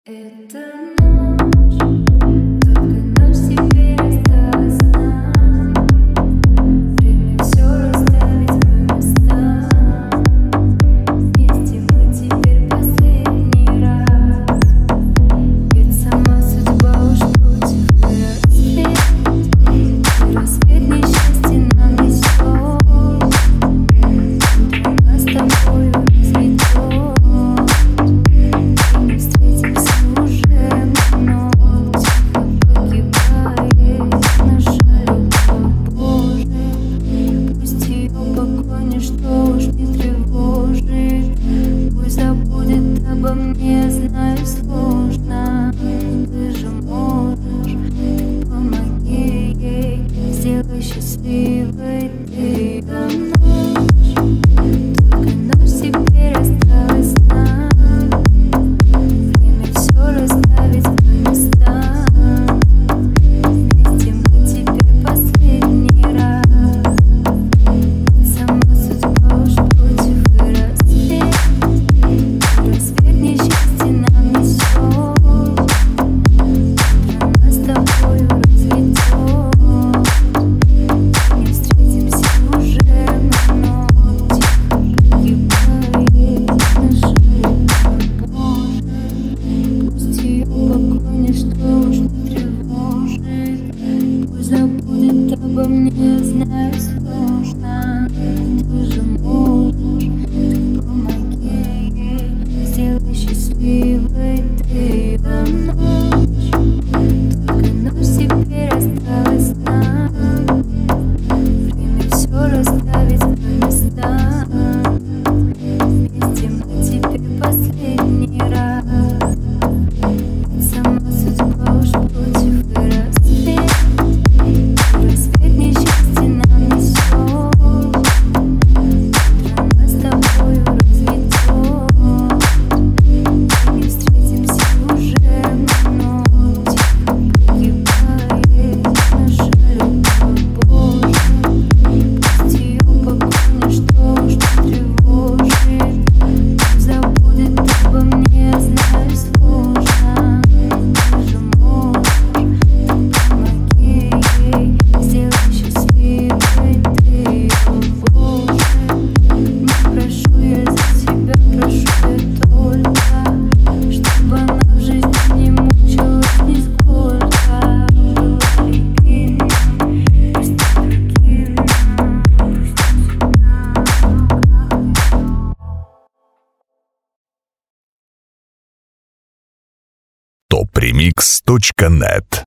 Это ночь, только ночь теперь осталась нам. Время все расставить по местам. Вместе мы теперь последний раз. Ведь сама судьба уж против и рассвет несчастья нам несет. Утро нас с тобою разметет. Что уж не тревожит, пусть забудет обо мне, знаю, сложно. Ты же можешь, так помоги ей, сделай счастливой ты. Это ночь, только ночь теперь осталась нам. Время все расставить по местам. Вместе мы теперь последний раз. Что уж не тревожит, пусть забудет обо мне, знаю, сложно. Ты же можешь, так помоги ей, сделай счастливой ты. Это ночь, только ночь теперь осталась нам. Время все расставить по местам. Вместе мы теперь последний раз. Сама судьба уж против и рассвет несчастья нам несет. Утро нас с тобою разметет. Не встретимся уже ночь, погибает наша любовь. Боже, пусть ее покой что уж не тревожит, пусть забудет обо мне, знаю, сложно. topremix.net